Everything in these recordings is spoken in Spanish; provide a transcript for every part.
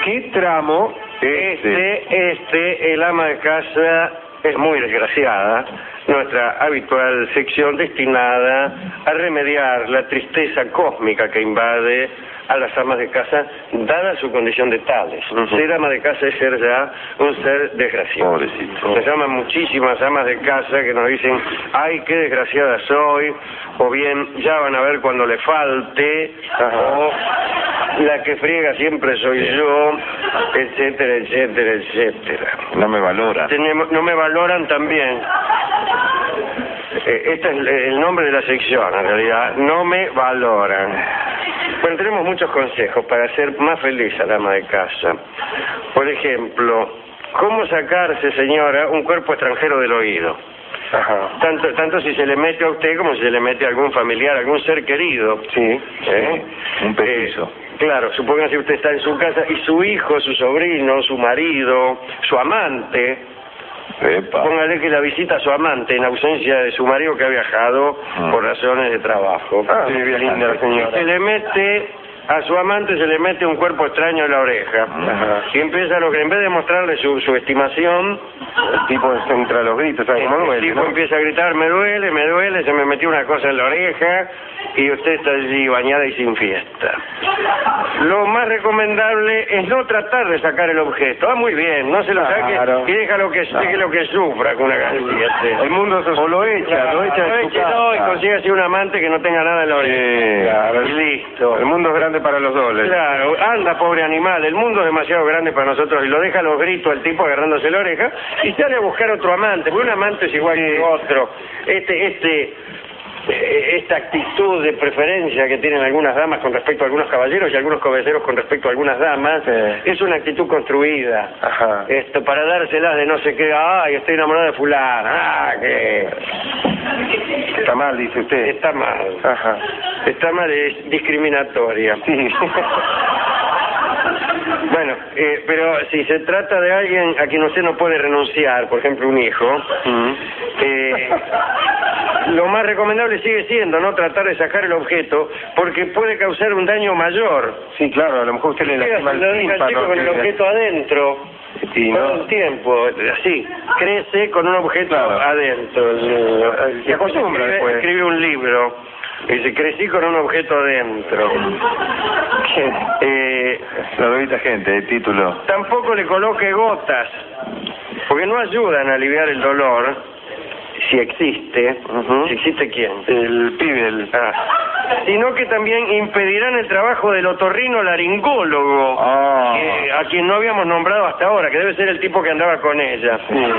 ¿Qué tramo? El ama de casa es muy desgraciada, nuestra habitual sección destinada a remediar la tristeza cósmica que invade a las amas de casa, dada su condición de tales. Ser ama de casa es ser ya un ser desgraciado. Pobrecito. Se llaman muchísimas amas de casa que nos dicen, ay, qué desgraciada soy, o bien, ya van a ver cuando le falte, o la que friega siempre soy yo, etcétera, etcétera, etcétera. No me valora. No me valoran también. Este es el nombre de la sección, en realidad. No me valoran. Bueno, tenemos muchos consejos para hacer más feliz a la ama de casa. Por ejemplo, ¿cómo sacarse, señora, un cuerpo extranjero del oído? Tanto si se le mete a usted como si se le mete a algún familiar, algún ser querido. Sí, un petizo. Claro, supóngase usted está en su casa y su hijo, su sobrino, su marido, su amante... Póngale que la visita a su amante en ausencia de su marido que ha viajado por razones de trabajo. Sí, bien linda la señora. Se le mete a su amante, se le mete un cuerpo extraño en la oreja. Y empieza en vez de mostrarle su estimación, el tipo entra a los gritos, ¿sabe cómo duele? El tipo empieza a gritar, me duele, se me metió una cosa en la oreja y usted está allí bañada y sin fiesta. Lo más recomendable es no tratar de sacar el objeto. Muy bien, no se lo saque y déjalo que sufra con una garantía. El mundo o lo echa, lo echa de su casa. Y consigue así un amante que no tenga nada en la oreja. Y listo. El mundo es grande para los dobles. Claro, anda, pobre animal, el mundo es demasiado grande para nosotros y lo deja a los gritos el tipo agarrándose la oreja y sale a buscar otro amante, porque un amante es igual que otro. Esta actitud de preferencia que tienen algunas damas con respecto a algunos caballeros y algunos caballeros con respecto a algunas damas, es una actitud construida. Para dárselas de no sé qué, ay, estoy enamorada de fulana, que... Está mal, dice usted. Está mal. Está mal, es discriminatoria. Sí. Bueno, pero si se trata de alguien a quien usted no puede renunciar, por ejemplo un hijo, lo más recomendable sigue siendo no tratar de sacar el objeto porque puede causar un daño mayor. Sí, claro, a lo mejor usted le lastima el tímpano. Chico con el objeto adentro, y con el tiempo, así, crece con un objeto adentro. Se acostumbra después. Escribe un libro. Dice, crecí con un objeto adentro. La bonita gente, el título. Tampoco le coloque gotas, porque no ayudan a aliviar el dolor, si existe. ¿Si existe quién? El pibe. Sino que también impedirán el trabajo del otorrino-laringólogo, a quien no habíamos nombrado hasta ahora, que debe ser el tipo que andaba con ella.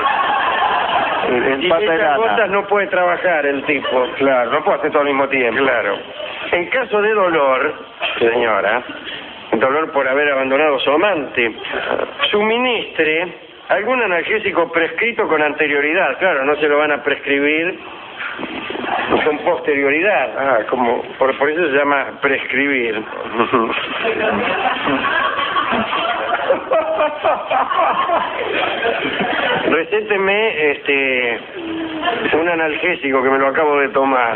El y esas gotas no puede trabajar el tipo. Claro, no puede hacer todo al mismo tiempo. Claro. En caso de dolor, señora, dolor por haber abandonado a su amante, suministre algún analgésico prescrito con anterioridad. Claro, no se lo van a prescribir con posterioridad. Por eso se llama prescribir. Recéteme un analgésico que me lo acabo de tomar.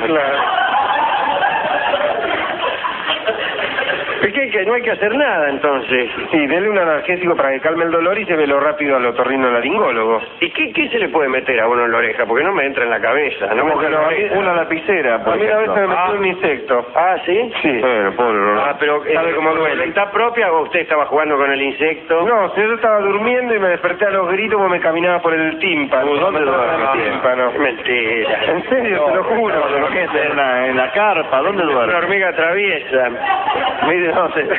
Es que no hay que hacer nada, entonces. Sí, dele un analgésico para que calme el dolor y se ve lo rápido al otorrino-laringólogo. ¿Y qué se le puede meter a uno en la oreja? Porque no me entra en la cabeza. Una lapicera, por ejemplo. A mí una vez me metió un insecto. ¿Ah, sí? Sí. Bueno, pobre. Pero ¿sabe cómo duele? ¿Voluntad propia o usted estaba jugando con el insecto? No, yo estaba durmiendo y me desperté a los gritos porque me caminaba por el tímpano. ¿Dónde duerme el tímpano? Mentira. En serio, te lo juro. En la carpa, ¿dónde duerme? Una hormiga traviesa. Mire, no sé.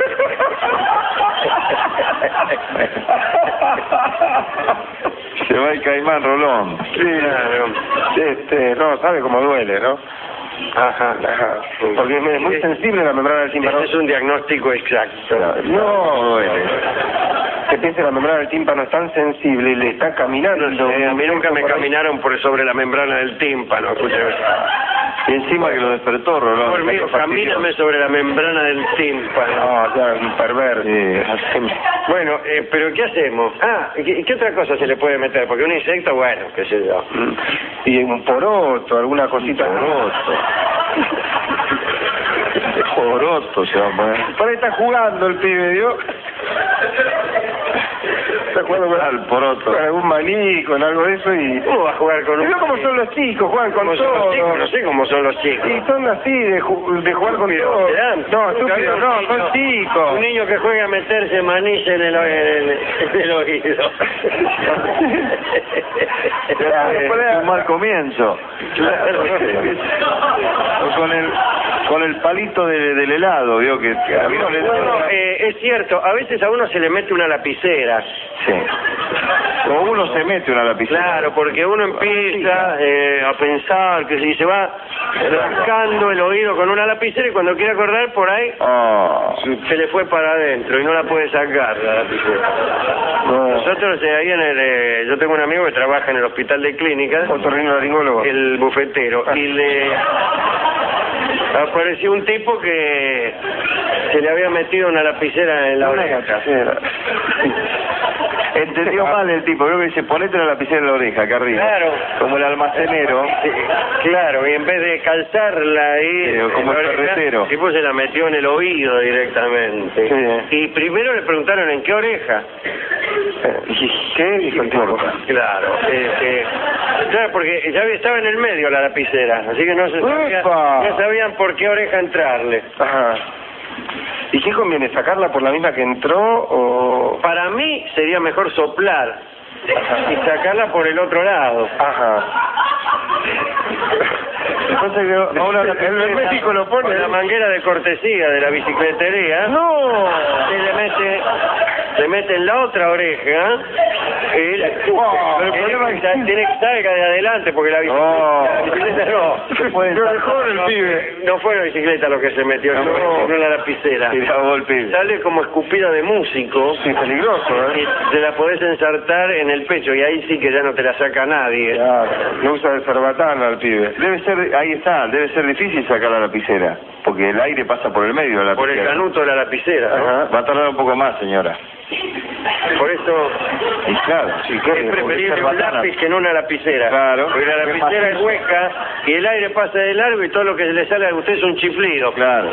Se va el caimán Rolón. Sí, claro. No, sabe cómo duele, ¿no? Porque es muy sensible la membrana del tímpano. Es un diagnóstico exacto. No duele. Que piense la membrana del tímpano es tan sensible y le está caminando. A mí nunca me caminaron por sobre la membrana del tímpano. Y encima que lo despertó, Rolón. Por mí, camíname sobre la membrana del tímpano. No, ya, un perverso. Bueno, pero ¿qué hacemos? ¿Qué otra cosa se le puede meter? Porque un insecto, bueno, qué sé yo. Y un poroto, alguna cosita. Poroto se va a poner. Por ahí está jugando el pibe, ¿vio? Está jugando Al poroto. con algún maní, con algo de eso y... ¿Cómo va a jugar con un... Mira cómo son los chicos, juegan con ¿Cómo son los chicos? todo. No sé cómo son los chicos. Y son así, de jugar con todo. No, estúpido, no, son chicos. Un niño que juega a meterse manís en el oído. Un mal comienzo. O con el palito del helado, vio que a mí no le... Es cierto, a veces a uno se le mete una lapicera. Sí. O uno se mete una lapicera. Claro, porque uno empieza a pensar que si se va rascando el oído con una lapicera y cuando quiere acordar por ahí Oh. se le fue para adentro y no la puede sacar la lapicera. Nosotros ahí yo tengo un amigo que trabaja en el hospital de clínicas, Otorrinolaringólogo. el bufetero, y le apareció un tipo que se le había metido una lapicera en la oreja. Entendió mal el tipo, creo que dice, ponete la lapicera en la oreja, acá arriba. Claro. Como el almacenero. Claro, y en vez de calzarla ahí, como en la el oreja, ferretero. el tipo se la metió en el oído directamente. Sí. Y primero le preguntaron en qué oreja. ¿Qué? Dijo el tipo. Claro, claro, porque ya estaba en el medio la lapicera, así que no sabían por qué oreja entrarle. Ajá. ¿Y qué conviene, sacarla por la misma que entró o...? Para mí sería mejor soplar y sacarla por el otro lado. Ajá. Entonces el médico lo pone... Con la manguera de cortesía de la bicicletería. ¡No! Se mete en la otra oreja. Pero el problema es que tiene que salga de adelante porque la bicicleta no fue la bicicleta lo que se metió, no la lapicera. Sale como escupida de músico. Sí, peligroso, Y te la podés ensartar en el pecho y ahí sí que ya no te la saca nadie. Claro, no usa el cerbatán al pibe. Debe ser difícil sacar la lapicera, porque el aire pasa por el medio de la lapicera. Por el canuto de la lapicera, ¿no? Ajá. Va a tardar un poco más, señora. Por eso Y claro, sí, es preferible un lápiz que no una lapicera. Claro. Porque la lapicera es hueca y el aire pasa de largo y todo lo que le sale a usted es un chiflido. Claro.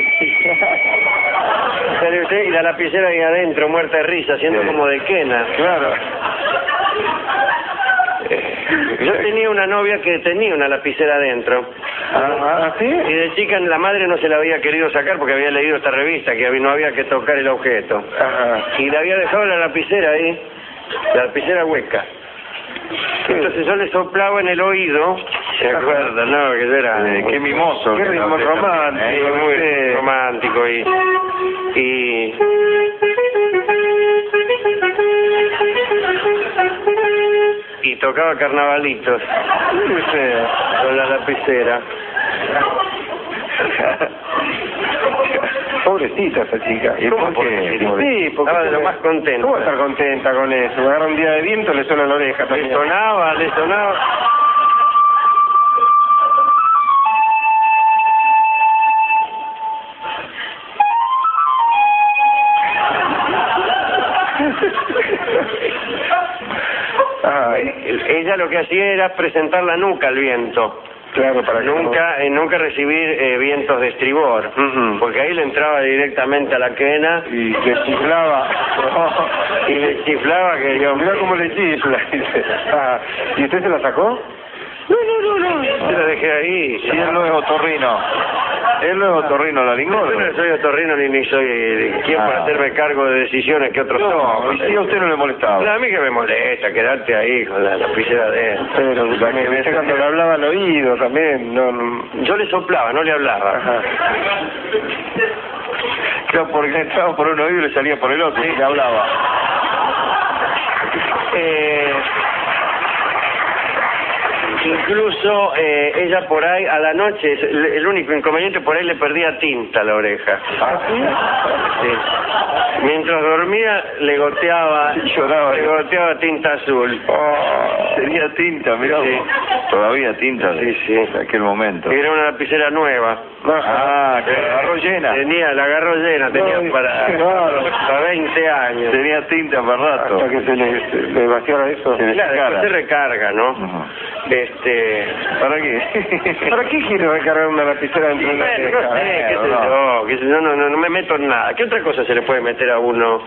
Sale usted y la lapicera ahí adentro, muerta de risa, haciendo como de quena. Claro. Yo tenía una novia que tenía una lapicera adentro. ¿Sí? Y de chica la madre no se la había querido sacar porque había leído esta revista que no había que tocar el objeto. Ajá. Y le había dejado la lapicera ahí, la lapicera hueca. Entonces yo le soplaba en el oído, ¿se acuerda? No, que yo era... Qué mimoso. Qué ritmo romántico. muy romántico y... Y tocaba carnavalitos con la lapicera. Pobrecita esa chica. ¿Y por qué? Sí, porque estaba de lo más contenta. ¿Cómo va a estar contenta con eso? Agarra un día de viento, le suena la oreja Le también. sonaba. Ella lo que hacía era presentar la nuca al viento. Claro, para que nunca recibir vientos de estribor, porque ahí le entraba directamente a la quena y le chiflaba. Y le chiflaba que yo... Mira cómo le chifla. ¿Y usted se la sacó? No. Se la dejé ahí. Si él no es otorrino. Él no es otorrinolaringólogo. Yo no soy otorrino ni soy quien para hacerme cargo de decisiones que otros toman. ¿Y si a usted no le molestaba? No, a mí que me molesta quedarte ahí con la lapicera adentro. Pero también, cuando le hablaba al oído también, no... Yo le soplaba, no le hablaba. Ajá. Claro, porque entraba por un oído y le salía por el otro. Sí, le hablaba. Incluso ella por ahí a la noche, el único inconveniente, por ahí le perdía tinta a la oreja. ¿Ah, sí? Sí. Mientras dormía le goteaba, Lloraba. le goteaba tinta azul. Tenía tinta, mirá. Sí. Todavía tinta. Sí. En aquel momento. Era una lapicera nueva. Ah, que la agarró llena. La agarró llena, tenía para 20 años. Tenía tinta para rato. Hasta que se le vaciara eso. Se le Claro, sacara. después se recarga, ¿no? Ujú. ¿Para qué? ¿Para qué quiero recargar una lapicera dentro de una No sé, qué sé yo, no me meto en nada. ¿Qué otra cosa se le puede meter tuviera uno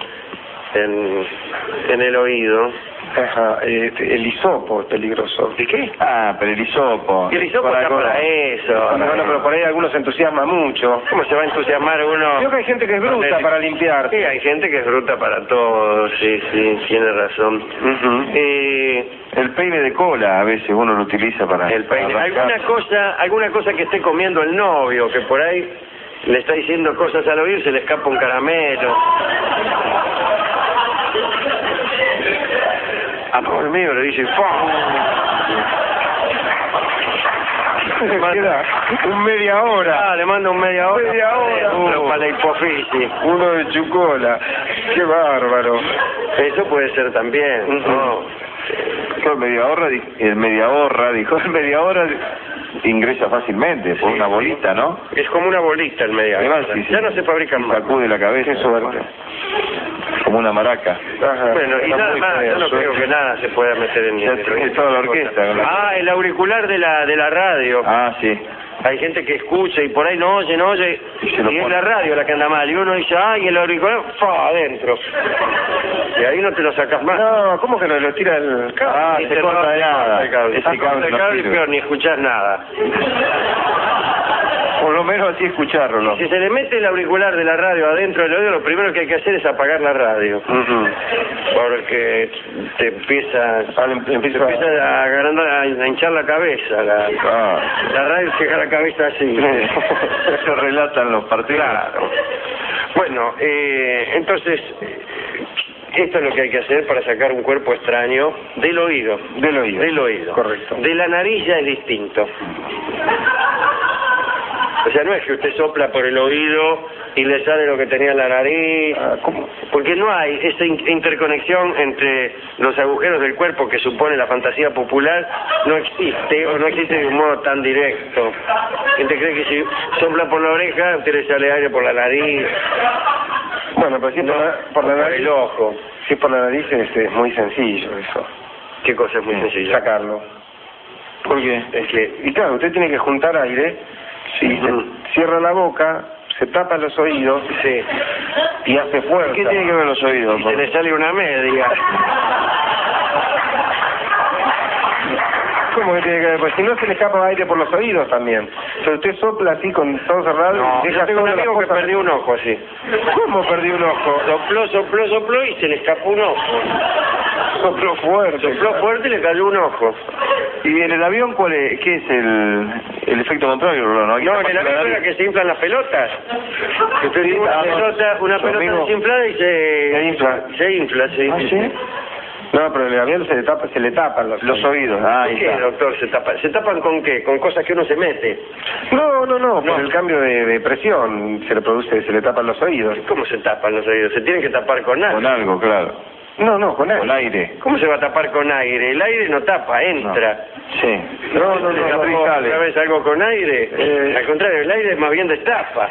en el oído. Ajá, el hisopo es peligroso. ¿Y qué? Ah, pero el hisopo. Y el hisopo está para eso. Bueno, pero por ahí algunos se entusiasma mucho. ¿Cómo se va a entusiasmar uno? Creo que hay gente que es bruta para limpiar. Sí, hay gente que es bruta para todo, sí, tiene razón. El peine de cola a veces uno lo utiliza para... El peine. para arrancar. Alguna cosa que esté comiendo el novio, que por ahí le está diciendo cosas al oído y se le escapa un caramelo. Amor mío, le dice, Queda un media hora. Ah, le manda un media hora. Pero para la hipofisis. Uno de chucola. Qué bárbaro. Eso puede ser también, ¿no? Dijo el media hora ingresa fácilmente, por una bolita, ¿no? Es como una bolita el media hora. Además, Ya no se fabrican más. Sacude la cabeza. Qué suerte. Como una maraca. Ajá. Bueno, y nada más, yo no creo que nada se pueda meter en Ya el tiene toda la orquesta. el auricular de la radio. Ah, sí. Hay gente que escucha y por ahí no oye, y es la radio la que anda mal. Y uno dice, ay, el auricular, adentro. Y ahí no te lo sacas más. No, ¿cómo que no lo tira el cable? Ah, se corta de nada. Ese cable y peor, ni escuchás nada. Por lo menos así escucharlo, ¿no? Si se le mete el auricular de la radio adentro del oído, lo primero que hay que hacer es apagar la radio. Porque te empieza a hinchar la cabeza. La radio se deja la cabeza así. Eso relatan los partidos. Claro. Bueno, entonces, esto es lo que hay que hacer para sacar un cuerpo extraño del oído. Del oído. Del oído. Correcto. De la nariz ya es distinto. O sea, no es que usted sopla por el oído y le sale lo que tenía en la nariz. ¿Cómo? Porque no hay esa interconexión entre los agujeros del cuerpo que supone la fantasía popular, no existe, o no existe de un modo tan directo. Gente cree que si sopla por la oreja, usted le sale aire por la nariz. Bueno, pero si es por la nariz, el ojo. Si es por la nariz es muy sencillo eso. ¿Qué cosa es muy sencilla? Sacarlo. ¿Por qué? Es que, y claro, usted tiene que juntar aire, cierra la boca, se tapa los oídos, sí, y hace fuerza. ¿Qué tiene que ver los oídos? Y se le sale una media. ¿Cómo que tiene que ver? Pues si no se le escapa aire por los oídos también. Pero usted sopla así con todo cerrado. No, yo tengo un amigo que perdió un ojo así. ¿Cómo perdió un ojo? Sopló y se le escapó un ojo. Sopló fuerte Y le cayó un ojo. ¿Y en el avión cuál es? ¿Qué es el efecto contrario, ¿no? No, en el avión era que se inflan las pelotas. Usted tiene una pelota desinflada y se infla, sí. ¿Ah, sí? No, pero en el avión se le tapan los oídos. Ah, ¿Por qué, doctor, se tapan? ¿Se tapan con qué? ¿Con cosas que uno se mete? No, por el cambio de presión se le tapan los oídos. ¿Cómo se tapan los oídos? Se tienen que tapar con algo. Con algo, claro. No, con aire. Con aire. ¿Cómo se va a tapar con aire? El aire no tapa, entra. No. Sí. No, ¿otra vez algo con aire? Al contrario, el aire más bien destapa.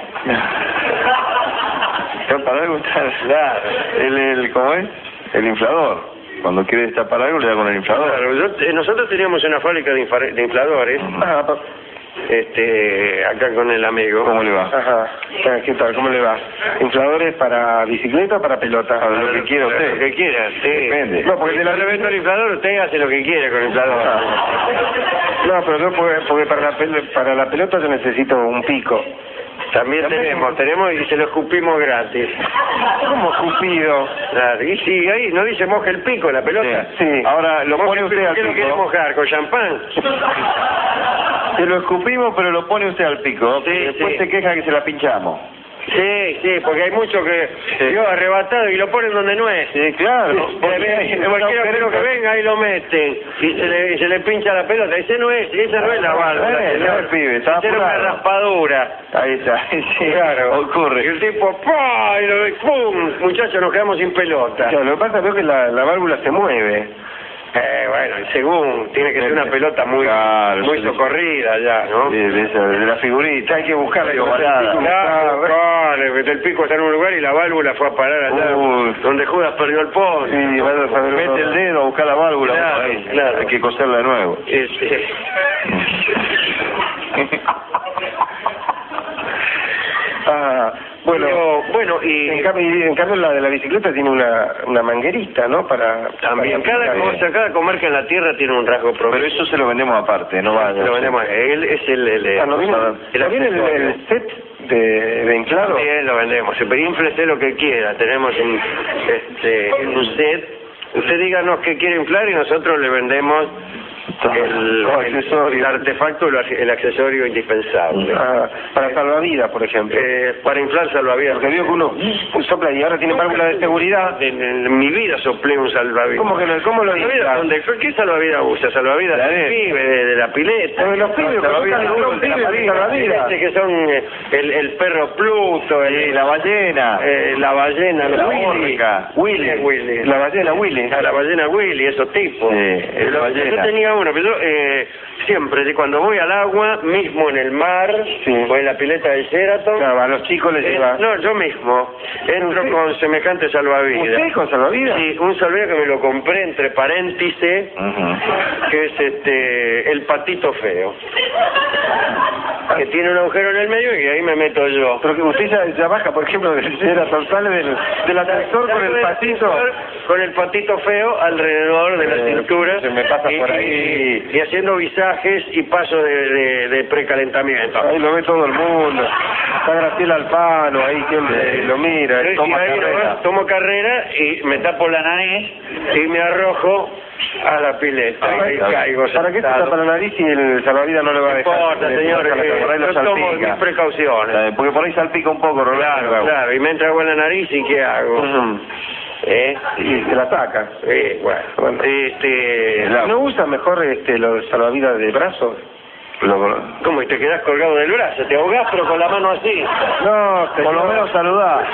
Para algo está... Claro. ¿Cómo es? El inflador. Cuando quiere destapar algo le da con el inflador. Claro, nosotros teníamos una fábrica de infladores. Acá con el amigo. ¿Cómo le va? Ajá. ¿Qué tal? ¿Cómo le va? ¿Infladores para bicicleta o para pelota? A lo que quiera usted. Lo que quiera, sí. Depende. No, porque si le revento el inflador, usted hace lo que quiere con el inflador. No, pero no porque para la pelota yo necesito un pico. También tenemos y se lo escupimos gratis. ¿Cómo escupido? Claro, y sí, ahí no dice moja el pico la pelota. Sí. Ahora lo pone usted al ¿Qué lo quiere pico. mojar? ¿Con champán? Se lo escupimos, pero lo pone usted al pico. Sí, Después sí. se queja que se la pinchamos. Sí, porque hay muchos que yo arrebatado y lo ponen donde no es. Sí, claro. Cualquiera que venga ahí lo meten y se le pincha la pelota. Esa no es la válvula. El pibe, está esa era una apurado. raspadura. Ahí está. Sí, Claro. ocurre. Y el tipo, ¡pah! Y ¡pum! Muchachos, nos quedamos sin pelota. Claro, lo que pasa es que la válvula se mueve. Bueno, según, tiene que ser una pelota muy Claro, muy sí. socorrida ya, ¿no? De la figurita. Hay que buscarla. Claro, el pico está en un lugar y la válvula fue a parar allá donde Judas perdió el pon. Sí, Mete el dedo a buscar la válvula. Claro, ahí. claro. Hay que coserla de nuevo. Bueno, Bueno, y En cambio la de la bicicleta tiene una manguerita, ¿no? También, cada comarca en la tierra tiene un rasgo propio. Pero eso se lo vendemos aparte, no va. Lo vendemos, él es ¿no viene el set de inflado? También lo vendemos, pero infle lo que quiera, tenemos un set. Usted díganos qué quiere inflar y nosotros le vendemos el artefacto, el accesorio indispensable. Para salvavidas, por ejemplo. Para inflar salvavidas. Porque veo que uno sopla y ahora tiene válvula de seguridad. En mi vida soplé un salvavidas. ¿Cómo lo dice? ¿Qué salvavidas usa? Salvavidas del pibe, de la pileta. De los pibes, salvavidas. Que son el perro Pluto, la ballena. La ballena, la órnica. Willy. La ballena Willy. La ballena Willy, esos tipos. Yo tenía uno, pero siempre, cuando voy al agua, mismo en el mar, o en la pileta del Sheraton... Claro, a los chicos les lleva... No, yo mismo. Entro con semejante salvavidas. ¿Usted con salvavidas? Sí, un salvavidas que me lo compré, entre paréntesis, que es el patito feo. Que tiene un agujero en el medio y ahí me meto yo. Pero que usted ya baja, por ejemplo, del Sheraton, sale del ascensor con el patito... Con el patito feo alrededor de la cintura. Se me pasa por ahí. Y haciendo visajes y pasos de precalentamiento. Ahí lo ve todo el mundo. Está Graciela Alfano, ahí siempre lo mira. Tomo carrera y me tapo la nariz y me arrojo a la pileta. Ahí caigo. ¿Para qué se tapa la nariz si el salvavidas no le va a dejar? No importa, señor. Yo tomo mis precauciones. Porque por ahí salpica un poco, Rolando. Claro. Y me entra agua en la nariz y ¿qué hago? Y se la saca. Bueno. ¿No usa mejor los salvavidas de brazos? ¿Cómo? Y te quedás colgado del brazo, te ahogás pero con la mano así. No, por lo menos saludás.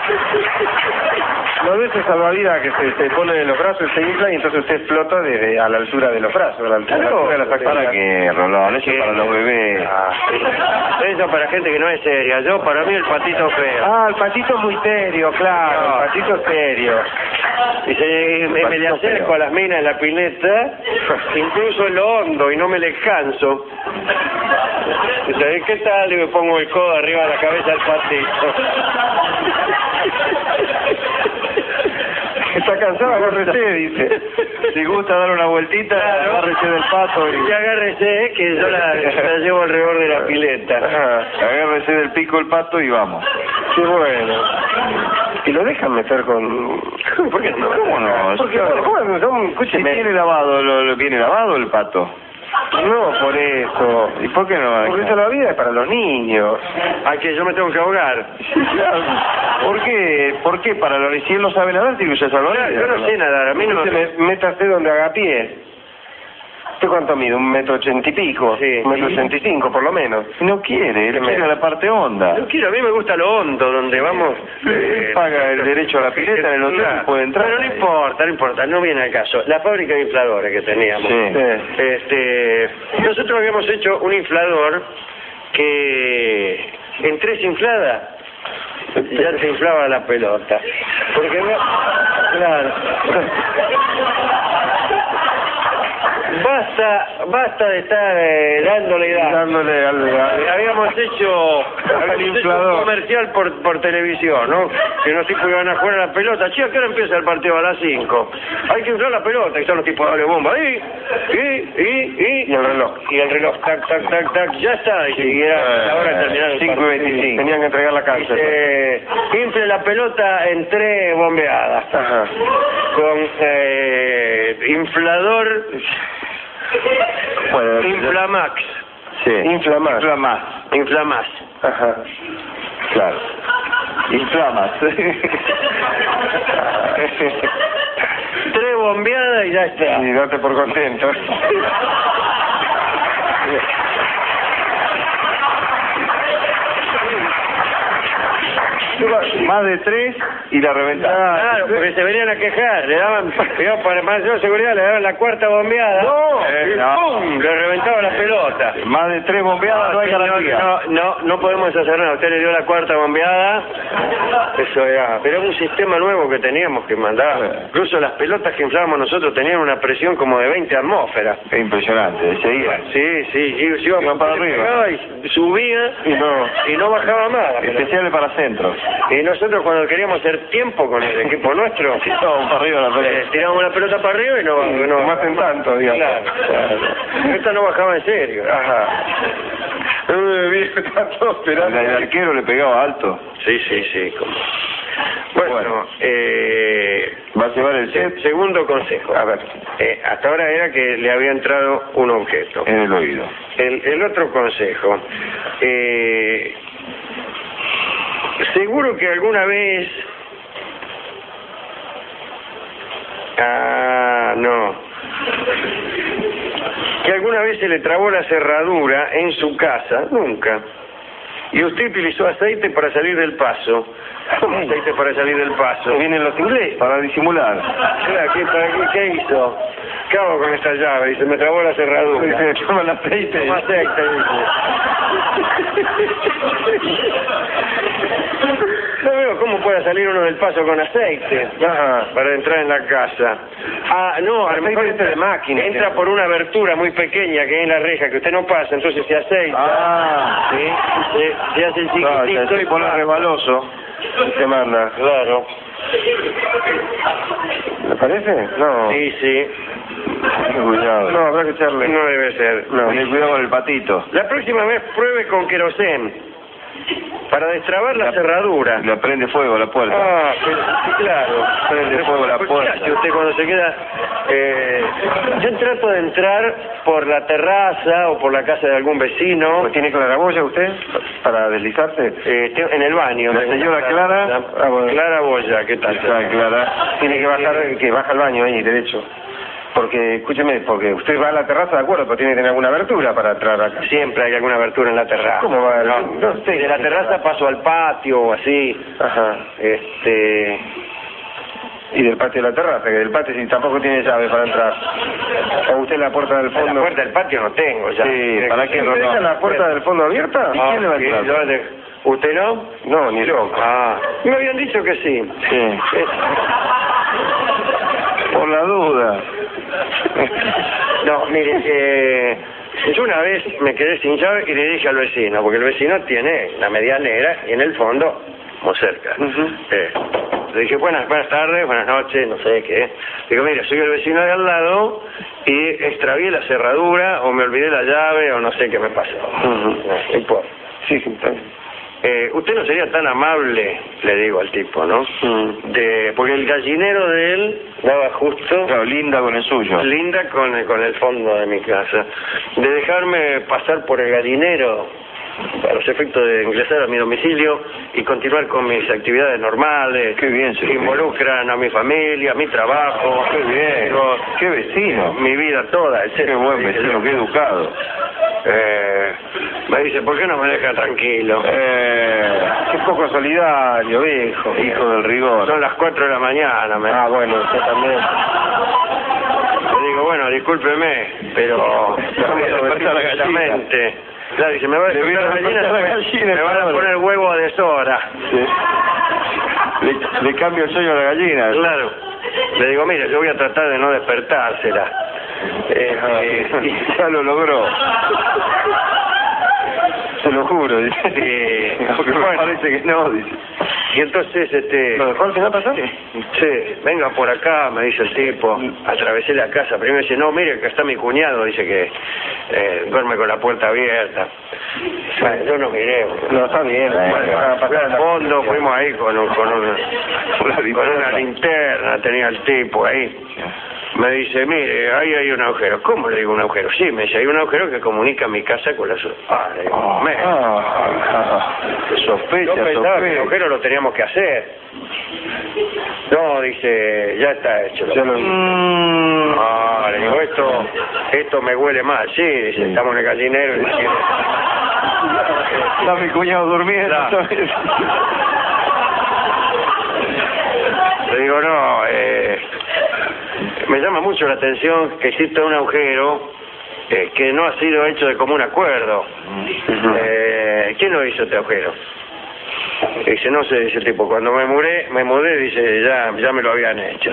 No de ese salvavidas que se pone en los brazos, se infla y entonces usted flota a la altura de los brazos, a la altura de las axilas. ¿Para qué, Rolón? Eso es para los bebés. Eso para gente que no es seria. Para mí el patito feo. El patito es muy serio, claro. El patito es serio. Y me le acerco a las minas en la pileta, incluso en lo hondo, y no me les canso. Y ¿sabés qué tal? Y me pongo el codo arriba de la cabeza del patito. Está cansado, agárrese, dice. Si gusta dar una vueltita, agárrese del pato. Y agárrese, que yo la llevo alrededor de la pileta. Agárrese del pico del pato y vamos. Qué bueno. Y lo dejan meter con... ¿Por qué no? ¿Cómo no? Escúcheme. ¿Viene lavado el pato? No, por eso. ¿Y por qué no? Porque esa vida es para los niños. Que yo me tengo que ahogar. ¿Por qué? ¿Por qué? Para los si él no sabe nadar, tiene que usar salvavidas. Yo no sé nadar, a mí no me... Métase donde haga pie. ¿Usted cuánto mide? ¿1,80 y pico? Sí. 1,85 por lo menos. No quiere, él quiere la parte honda. No quiero, a mí me gusta lo hondo, donde vamos... paga el derecho a la pileta en el hotel y puede entrar. Pero no importa, no viene al caso. La fábrica de infladores que teníamos. Nosotros habíamos hecho un inflador que en 3 infladas ya se inflaba la pelota. Porque, claro... Basta de estar dándole habíamos hecho un comercial por televisión, ¿no? Que los tipos iban a jugar a la pelota. Che, ¿a qué hora empieza el partido? A las 5. Hay que inflar la pelota. Y están los tipos a darle bomba. Y el reloj. Tac. Ya está. Y era la hora de terminar el 5:25. Tenían que entregar la cancha. Infle la pelota en 3 bombeadas. Con inflador... Inflamax. Sí. Inflamax. Ajá. Claro. Inflamas. 3 bombeadas y ya está. Y date por contento. Más de 3 y la reventaba. Claro, porque se venían a quejar, le daban, para mayor seguridad, le daban la 4ª bombeada. ¡Pum! Le reventaba la pelota. Más de 3 bombeadas no hay garantía. No podemos hacer nada. Usted le dio la 4ª bombeada. Eso era. Pero era un sistema nuevo que teníamos que mandar. Incluso las pelotas que inflábamos nosotros tenían una presión como de 20 atmósferas. Es impresionante, seguía. Sí, iba para arriba. Y subía y no bajaba más. Especiales para centros. Y nosotros cuando queríamos hacer tiempo con el equipo nuestro, Tirábamos para arriba la pelota. tirábamos la pelota para arriba y No hacen tanto, digamos. Claro. Esta no bajaba en serio. Ajá. Viejo, está todo esperando. El arquero le pegaba alto. Sí. Como... Bueno, Va a llevar el set segundo consejo. A ver. Hasta ahora era que le había entrado un objeto. en el oído. El otro consejo. Seguro que alguna vez... no. Que alguna vez se le trabó la cerradura en su casa. Nunca. Y usted utilizó aceite para salir del paso. ¿Cómo aceite para salir del paso? Vienen los ingleses. Para disimular. Claro, ¿qué hizo? ¿Qué hago con esta llave? Dice, me trabó la cerradura. Dice, toma el aceite. Toma aceite, dice. No veo cómo puede salir uno del paso con aceite. Ajá. Para entrar en la casa. No, a lo mejor de máquina. entra por una abertura muy pequeña que hay en la reja, que usted no pasa, entonces se aceita. ¿Sí? Se hace el chiquitito y pone resbaloso. Se manda. Claro. ¿Le parece? No. Sí. Cuidado. No, habrá que echarle. No debe ser. No. Ten cuidado con el patito. La próxima vez pruebe con querosén para destrabar la cerradura. Le prende fuego a la puerta. Sí, claro. Prende fuego la puerta. ¿Qué hace usted cuando se queda? Yo trato de entrar por la terraza o por la casa de algún vecino. ¿Pues tiene claraboya usted para deslizarse? En el baño. La señora Clara. Bueno. Clara Boya, ¿qué tal? Clara. Tiene que bajar, que baja al baño ahí, derecho. Porque, escúcheme, porque usted va a la terraza, de acuerdo, pero tiene que tener alguna abertura para entrar acá. Siempre hay alguna abertura en la terraza. ¿Cómo va a haber? No sé, de la terraza paso al patio o así. Ajá. Y del patio de la terraza, que del patio si tampoco tiene llave para entrar. O usted la puerta del fondo. La puerta del patio no tengo ya. Sí, ¿para qué ¿Usted deja la puerta del fondo abierta? ¿Y quién le va a entrar? ¿Usted no? No, ni loco. Me habían dicho que sí. Sí. Por la duda. No, mire, yo una vez me quedé sin llave y le dije al vecino, porque el vecino tiene la medianera y en el fondo, muy cerca. Le dije, buenas tardes, buenas noches, no sé qué. Digo, mire, soy el vecino de al lado y extravié la cerradura o me olvidé la llave o no sé qué me pasó. No importa. Sí, está bien. Usted no sería tan amable, le digo al tipo, ¿no? Porque el gallinero de él daba justo... Claro, linda con el suyo. Linda con el fondo de mi casa. De dejarme pasar por el gallinero para los efectos de ingresar a mi domicilio y continuar con mis actividades normales. Qué bien, que señor. involucran a mi familia, a mi trabajo. Qué bien. Qué vecino. Mi vida toda, etc. Qué buen vecino, qué educado. Me dice, ¿por qué no me deja tranquilo? Qué poco solidario, viejo. Hijo del rigor. Son las 4 de la mañana. Bueno, usted también. Le digo, bueno, discúlpeme, pero... despertar la gallina. Exactamente. Claro, dice, me va a Le vino a despertar despertar la gallina, me van a claro. poner huevo a deshora. Sí. Le cambio el sueño a la gallina. Claro. Le digo, mire, yo voy a tratar de no despertársela. Ya lo logró. Se lo juro, dice. Aunque me parece que no, dice. Y entonces, ¿Lo dejó al final pasar? sí, venga por acá, me dice el tipo. Atravesé la casa. Primero dice, no, mire, que está mi cuñado. Dice que duerme con la puerta abierta. Bueno, yo no miré. No, está bien. Fui al fondo, fuimos ahí con una linterna, tenía el tipo ahí. Me dice, mire, ahí hay un agujero. ¿Cómo le digo un agujero? Sí, me dice, hay un agujero que comunica mi casa con la suya. Le digo, Sospecha, yo pensaba que el agujero lo teníamos que hacer. No, dice, ya está hecho. Ya lo vi. Le digo, esto me huele mal. Sí, dice, estamos en el gallinero. Y dice, está mi cuñado durmiendo. Claro. Le digo, no, me llama mucho la atención que exista un agujero que no ha sido hecho de común acuerdo. ¿Quién lo hizo este agujero? Dice, no sé, dice el tipo, cuando me mudé, dice, ya me lo habían hecho.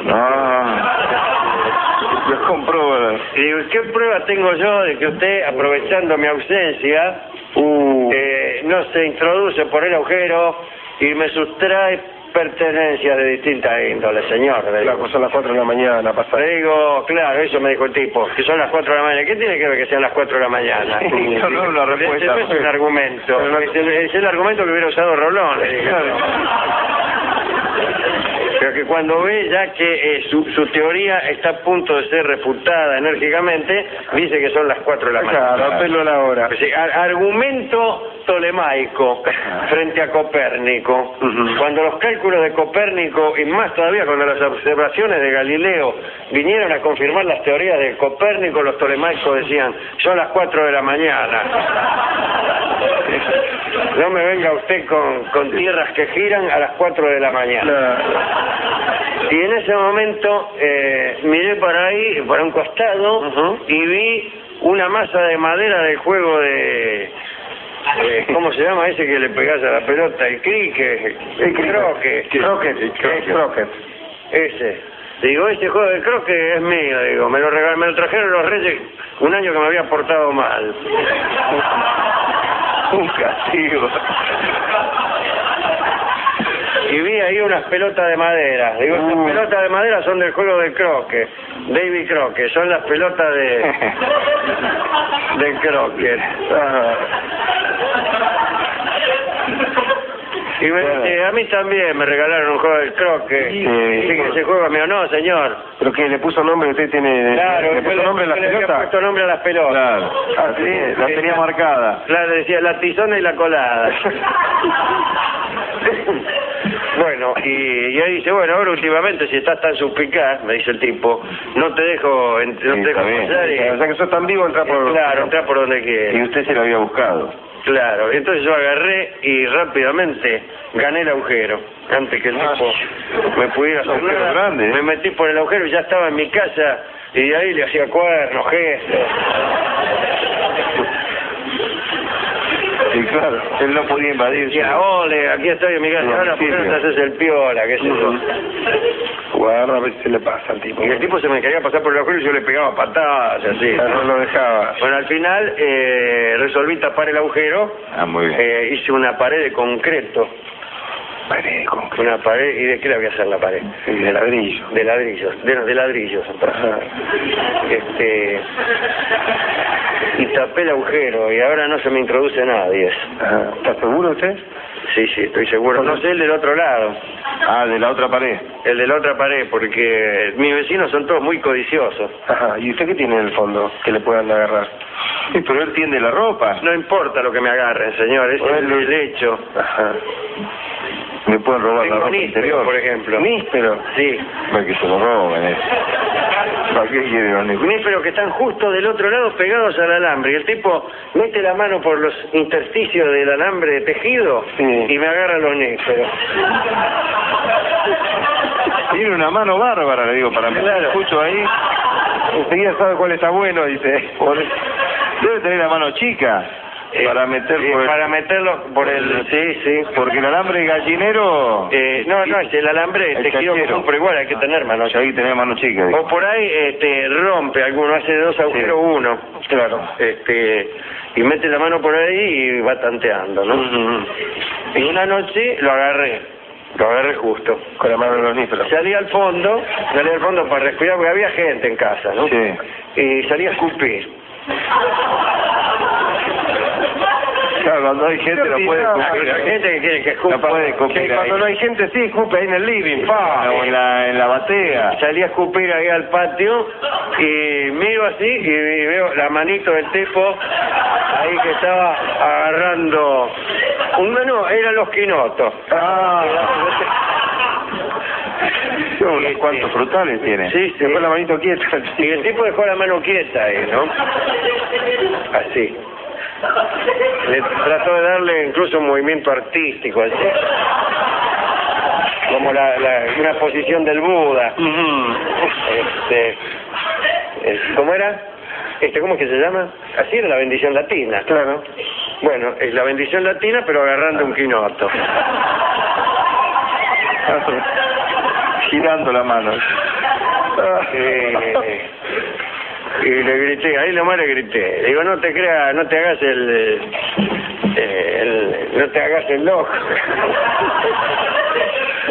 Lo compró. Y digo, ¿qué prueba tengo yo de que usted, aprovechando mi ausencia, no se introduce por el agujero y me sustrae pertenencias de distintas índoles, señor. Claro, son las 4 de la mañana, pasa. Le digo, claro, eso me dijo el tipo, que son las 4 de la mañana. ¿Qué tiene que ver que sean las 4 de la mañana? No, no, una respuesta. Ese no es un argumento. Es el argumento que hubiera usado Rolón. Le digo. Pero que cuando ve ya que su teoría está a punto de ser refutada enérgicamente, dice que son las 4 de la mañana. Claro, apelo a la hora. Sí, argumento tolemaico frente a Copérnico. Cuando los cálculos de Copérnico, y más todavía cuando las observaciones de Galileo vinieron a confirmar las teorías de Copérnico, los tolemaicos decían, son las 4 de la mañana. No me venga usted con tierras que giran a las 4 de la mañana. Y en ese momento miré para ahí, para un costado, y vi una masa de madera del juego de... ¿cómo se llama ese que le pegás a la pelota? El cricket, el croquet. Ese. Digo, este juego de croquet es mío, digo, me lo trajeron los Reyes un año que me había portado mal. Un castigo. Y vi ahí unas pelotas de madera. Digo, estas pelotas de madera son del juego del croquet. David Croquet, son las pelotas del croquet. Y a mí también me regalaron un juego del croquet. Sí, que ese juego es mío. No, señor. ¿Pero qué? ¿Le puso nombre? ¿Usted tiene...? Claro, ¿Le puso nombre a las pelotas? Le puesto nombre a las pelotas. Claro. Ah, sí, la tenía marcada. Claro, decía la tizona y la colada. Bueno, y ahí dice, bueno, ahora últimamente si estás tan suspicaz, me dice el tipo, no te dejo pasar y... O sea que sos tan vivo, entra por... Claro, entra por donde quieras. Y usted se lo había buscado. Claro, entonces yo agarré y rápidamente gané el agujero, antes que el tipo me pudiera hacer nada. Grande, ¿eh? Me metí por el agujero y ya estaba en mi casa, y de ahí le hacía cuernos, gestos. Sí, claro, él no podía invadir. Ya, ole, aquí estoy en mi casa, ahora ¿por qué no te haces el piola? ¿Qué es eso? Guarda a ver si se le pasa al tipo. Y el tipo se me quería pasar por el agujero y yo le pegaba patadas, así. No lo dejaba. Bueno, al final resolví tapar el agujero. Ah, muy bien. Hice una pared de concreto. Pared de concreto. Una pared, ¿y de qué la voy a hacer la pared? Sí, de ladrillo. De ladrillos, de ladrillos. Ajá. Y tapé el agujero y ahora no se me introduce nadie. Ajá. ¿Está seguro usted? Sí, estoy seguro. No sé el del otro lado. Ah, de la otra pared. El de la otra pared, porque mis vecinos son todos muy codiciosos. Ajá. ¿Y usted qué tiene en el fondo que le puedan agarrar? Sí, pero él tiende la ropa. No importa lo que me agarren, señor, es el hecho. Ajá. Me pueden robar la Tengo ropa níspero, interior. por ejemplo. ¿Níspero? Sí. Para que se lo roben, ¿Para qué quieren los nísperos? Nísperos que están justo del otro lado pegados al alambre. Y el tipo mete la mano por los intersticios del alambre de tejido y me agarra los nísperos. Tiene una mano bárbara, le digo, para mí. Claro. Escucho ahí. Enseguida sabe cuál está bueno, dice. Debe tener la mano chica. Para meter por el... Para meterlo por el... Sí. Porque el alambre gallinero... No, es el alambre el tejido cachero. común, pero igual hay que tener mano chica. Ahí tenés mano chica. Digo. O por ahí rompe alguno, hace de 2 agujeros uno. Claro. Y mete la mano por ahí y va tanteando, ¿no? Y una noche lo agarré justo. Con la mano en los nísperos. Salí al fondo para respirar, porque había gente en casa, ¿no? Sí. Y salí a escupir. Claro, cuando hay gente no puede escupir. Hay gente que quiere que escupa. No puede escupir Cuando ahí. no hay gente, sí, escupe ahí en el living. O en la batea. Salí a escupir ahí al patio y miro así y veo la manito del tipo ahí que estaba agarrando no, eran los quinotos. Unos cuantos frutales tiene. Sí, Dejó la manito quieta. Y el tipo dejó la mano quieta ahí, ¿no? Así. Le trató de darle incluso un movimiento artístico, así. Como una posición del Buda. ¿Cómo era? ¿Cómo es que se llama? Así era la bendición latina. Claro. Bueno, es la bendición latina, pero agarrando un quinoto. Girando la mano. Y le grité, ahí nomás le grité. Le digo, no te creas, no te hagas no te hagas el loco.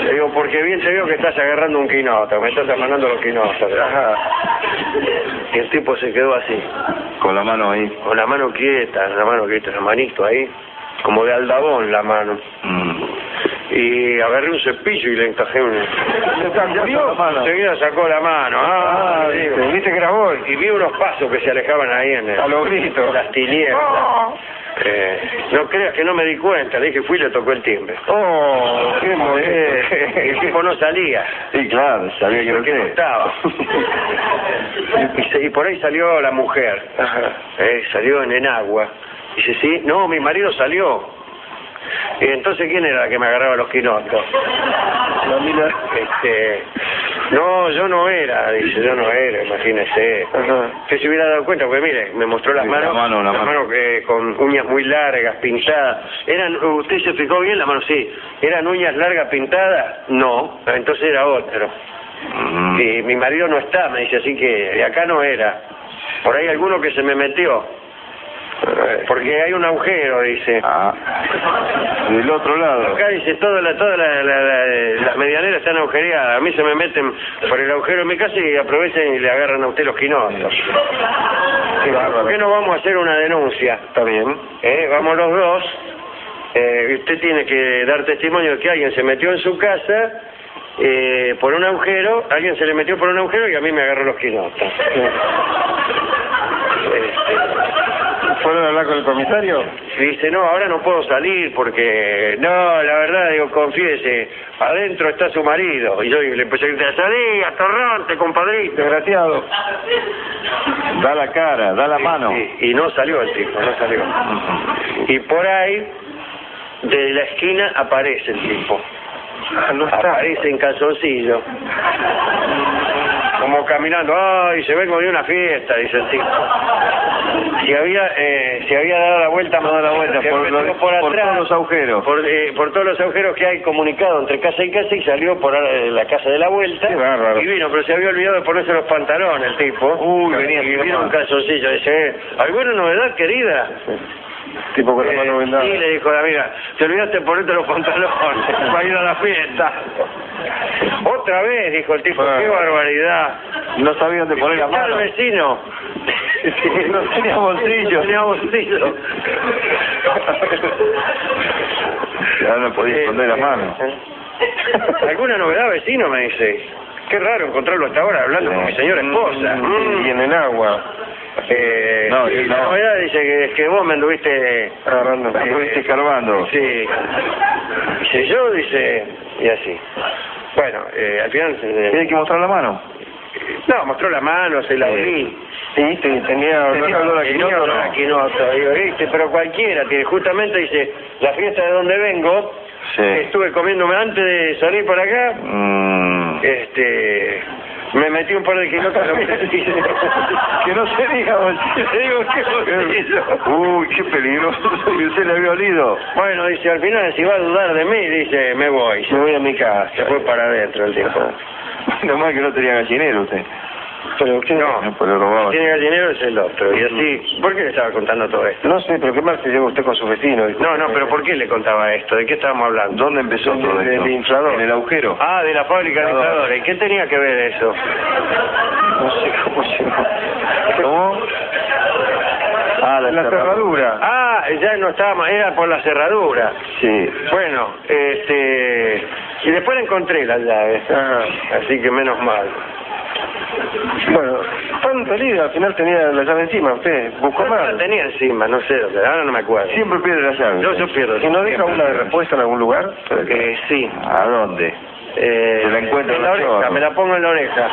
Le digo, porque bien te veo que estás agarrando un quinota, me estás afanando los quinotas. Ajá. Y el tipo se quedó así. Con la mano ahí. Con la mano quieta, la manito ahí, como de aldabón la mano. Y agarré un cepillo y le encajé un... Enseguida sacó la mano. ¿Viste que era vos? Y vi unos pasos que se alejaban ahí en a los gritos. las tinieblas. No creas que no me di cuenta, le dije, fui y le tocó el timbre. ¡Qué molesto! El tipo no salía. Sí, claro, sabía que Porque no estaba. Y por ahí salió la mujer. Salió en Enagua. Dice, sí, no, mi marido salió. Y entonces, ¿quién era la que me agarraba los quinotos? No, yo no era, dice, imagínese. Usted se hubiera dado cuenta, porque mire, me mostró las manos, las manos con uñas muy largas, pintadas. ¿Usted se fijó bien la mano? Sí. ¿Eran uñas largas pintadas? No, entonces era otro. Y mi marido no está, me dice, así que de acá no era. Por ahí alguno que se me metió. Porque hay un agujero, dice. Del otro lado. Acá dice, todas las medianeras están agujereadas. A mí se me meten por el agujero de mi casa y aprovechan y le agarran a usted los quinotos. ¿Por qué no vamos a hacer una denuncia? Está bien. Vamos los dos. Usted tiene que dar testimonio de que alguien se metió en su casa por un agujero. Alguien se le metió por un agujero y a mí me agarró los quinotos. ¿Fueron a hablar con el comisario? Dice, no, ahora no puedo salir porque... No, la verdad, digo, confiese, adentro está su marido. Y yo le empecé a gritar, salí, atorrante, compadrito. Desgraciado. Da la cara, da la mano. Y no salió el tipo, no salió. Y por ahí, de la esquina, aparece el tipo. No está. Aparece en calzoncillo. Como caminando, ay, se vengo de una fiesta, dice el tipo. Se había dado la vuelta, por todos los agujeros. Por todos los agujeros que hay comunicado entre casa y casa y salió por la casa de la vuelta. Qué bárbaro. Y vino, pero se había olvidado de ponerse los pantalones el tipo. Venía y vino un calzoncillo. Dice, ¿alguna novedad, querida? Tipo con la mano vendada. Sí, le dijo la amiga, te olvidaste de ponerte los pantalones para ir a la fiesta. Otra vez, dijo el tipo, qué barbaridad. No sabía dónde poner la mano. El vecino. No tenía bolsillo. Tenía bolsillo. Ya no podía esconder la mano. ¿Alguna novedad, vecino? Me dice. Qué raro encontrarlo hasta ahora hablando con mi señora esposa. Y en Enagua. La novedad dice que vos me anduviste agarrando. Estuviste escarbando. Sí. Dice yo, dice, y así. Bueno, al final... ¿Tiene que mostrar la mano? No, mostró la mano, se la olí. Sí, tenía olor a quinoto. Digo, ¿viste? Pero cualquiera tiene. Justamente dice, la fiesta de donde vengo, estuve comiéndome antes de salir por acá, me metí un par de quinotos. Que no se diga bolsillo. Digo, ¿qué bolsillo? Uy, qué peligroso. ¿Y usted le había olido? Bueno, dice, al final, si va a dudar de mí, dice, me voy a mi casa. Se fue para adentro el tiempo. Nomás que no tenía gallinero usted. Pero ¿qué? No, tiene gallinero es el otro. Y así, ¿por qué le estaba contando todo esto? No sé, pero qué mal se lleva usted con su vecino. No, pero ¿por qué le contaba esto? ¿De qué estábamos hablando? ¿Dónde empezó todo esto? Del inflador. ¿En el agujero? Ah, de la fábrica de infladores. ¿Qué tenía que ver eso? No sé cómo se... ¿Cómo? Ah, la cerradura. Ah, ya no estaba más, era por la cerradura. Sí. Bueno, y después la encontré la llave. Así que menos mal. Bueno, tan feliz, al final tenía la llave encima, usted buscó más. La tenía encima, no sé, ahora no me acuerdo. Siempre pierde la llave. Yo pierdo. ¿Y no deja una de respuesta en algún lugar? Sí. ¿A dónde? Se la encuentra en la oreja, me la pongo en la oreja.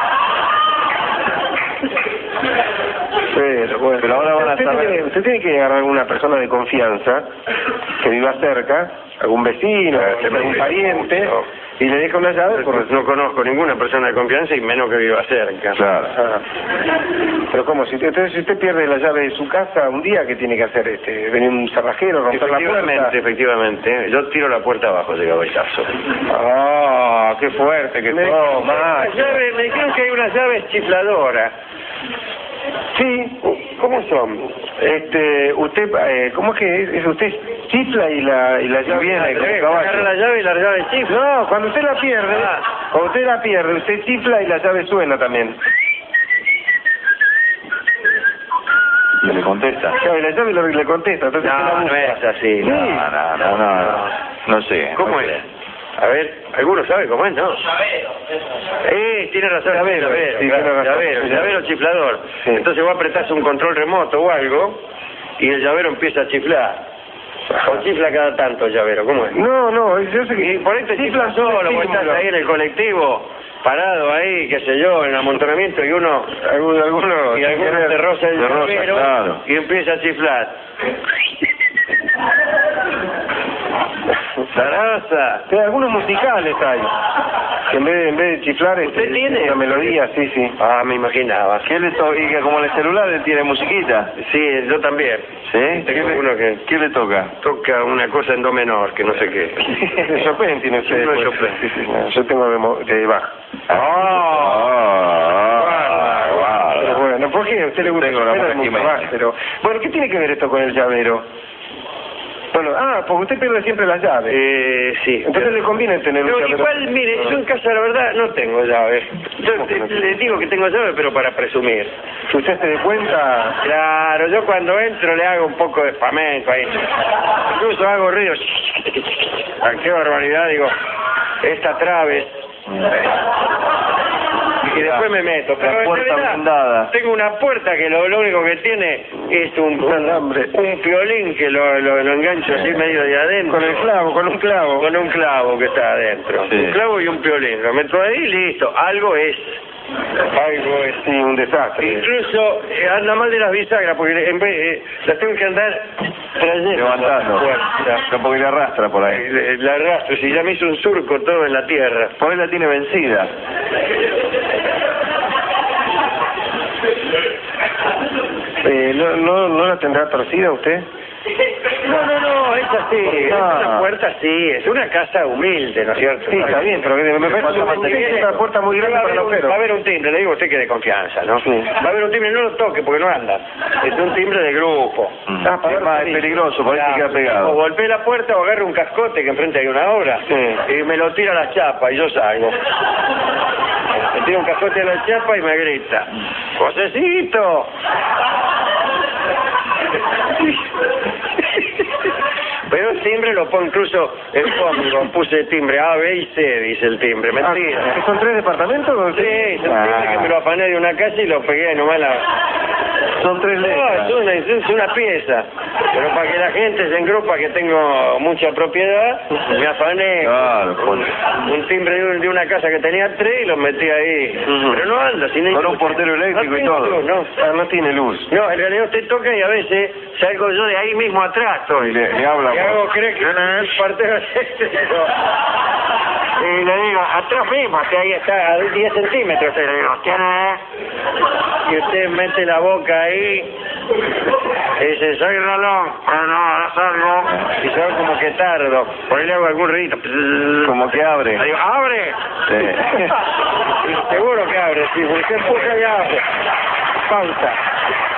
Pero bueno, pero ahora van a saber. Usted tiene que agarrar a alguna persona de confianza que viva cerca, algún vecino, algún pariente, y le deja una llave. No conozco ninguna persona de confianza y menos que viva cerca. Claro. Pero ¿cómo? Si usted pierde la llave de su casa un día, ¿qué tiene que hacer? ¿Venir un cerrajero, romper la puerta? Efectivamente. Yo tiro la puerta abajo, llega cabezazo. ¡Ah, qué fuerte que toma! Me dijeron que hay una llave chifladora. Sí. ¿Cómo son? Usted, ¿cómo es que es? Usted chifla y la llave viene como caballo. Agarra la llave y la llave chifla. No, cuando usted la pierde, usted chifla y la llave suena también. Y le contesta. Claro, y la llave le contesta. Entonces No es así. Sí. No sé. ¿Cómo es? A ver, ¿alguno sabe cómo es, no? Tiene razón. Llavero chiflador. Sí. Entonces vos apretás un control remoto o algo y el llavero empieza a chiflar. O chifla cada tanto el llavero, ¿cómo es? No, yo sé que... Y por ahí te chifla solo, vos estás ahí en el colectivo, parado ahí, qué sé yo, en el amontonamiento y alguno te roza el llavero claro. y empieza a chiflar. Zaraza. Sí, algunos musicales hay. Que en vez de chiflar ¿Usted tiene? una melodía, sí. Ah, me imaginaba. ¿Qué le toca? Y que como en el celular él tiene musiquita. Sí, yo también. ¿Sí? Tengo uno que ¿Qué le toca? toca una cosa en do menor, que no sé qué. De Chopin tiene usted. Uno de Pues. Chopin. Sí, no, yo tengo de Bach. Pero bueno, ¿por qué? ¿A usted le gusta Tengo la Chopin? boca Mucho quemada. Bach, pero... Bueno, ¿qué tiene que ver esto con el llavero? Bueno, porque usted pierde siempre las llaves. Sí. Entonces le conviene tener un Pero llavero. igual, mire, yo en casa la verdad no tengo llave. Yo le digo que tengo llave, pero para presumir. Que usted se dé cuenta... Claro, yo cuando entro le hago un poco de espamento ahí. Incluso hago ruido. Qué barbaridad, digo. Esta trave. Y después me meto. Pero La puerta en realidad, blindada. tengo una puerta que lo único que tiene es un alambre. un piolín que lo engancho así medio de adentro. Con el clavo, con un clavo. Con un clavo que está adentro. Sí. Un clavo y un piolín. Lo meto ahí y listo. Algo es. Sí, un desastre. Incluso anda mal de las bisagras porque en vez las tengo que andar trayendo. Levantando. No, porque le arrastra por ahí. La arrastro. Si ya me hizo un surco todo en la tierra. Por ahí la tiene vencida. ¿No la tendrá torcida usted? No, es así. Ah. Es una puerta sí, es una casa humilde, ¿no es cierto? Sí, está bien, pero me parece que es una puerta muy grande para el agujero. Va a haber un timbre, le digo a usted que de confianza, ¿no? Sí. Va a haber un timbre, no lo toque porque no anda. Es un timbre de grupo. Es más, es peligroso, por ahí se queda O pegado. golpee la puerta o agarre un cascote que enfrente hay una obra Sí. y me lo tira a la chapa y yo salgo. Me tira un cascote a la chapa y me grita: ¡Josecito! Pero el timbre lo pongo incluso en código, puse timbre A, B y C, dice el timbre, mentira. ¿Son 3 departamentos? Sí, es un timbre que me lo afané de una casa y lo pegué ahí nomás la... Son 3 No, letras. es una pieza, pero para que la gente se engrupa que tengo mucha propiedad, me afané Claro, un timbre de una casa que tenía 3 y los metí ahí. Pero no anda, sin Con un portero eléctrico y todo. No tiene luz. No, en realidad usted toca y a veces salgo yo de ahí mismo atrás. Y le habla. Y hago creer que el partero eléctrico. Y le digo, atrás mismo, que ahí está, a 10 centímetros. Y le digo, ¿quién es? Y usted mete la boca ahí y dice: soy Rolón. No, ahora salgo. Y yo como que tardo. Por ahí le hago algún ruido. Como que abre. Le digo: ¡abre! Sí. Y seguro que abre, sí, porque usted empuja y abre. Pausa.